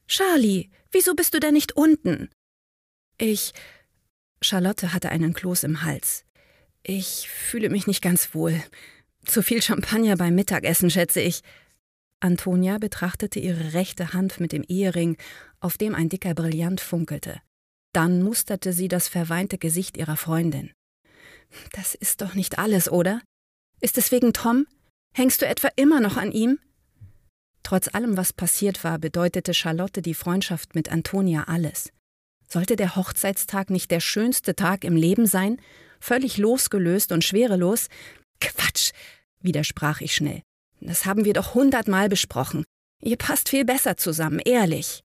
Charlie, wieso bist du denn nicht unten?« Charlotte hatte einen Kloß im Hals. »Ich fühle mich nicht ganz wohl. Zu viel Champagner beim Mittagessen, schätze ich.« Antonia betrachtete ihre rechte Hand mit dem Ehering, auf dem ein dicker Brillant funkelte. Dann musterte sie das verweinte Gesicht ihrer Freundin. »Das ist doch nicht alles, oder? Ist es wegen Tom? Hängst du etwa immer noch an ihm?« Trotz allem, was passiert war, bedeutete Charlotte die Freundschaft mit Antonia alles. Sollte der Hochzeitstag nicht der schönste Tag im Leben sein? Völlig losgelöst und schwerelos? »Quatsch«, widersprach ich schnell. »Das haben wir doch 100-mal besprochen. Ihr passt viel besser zusammen, ehrlich.«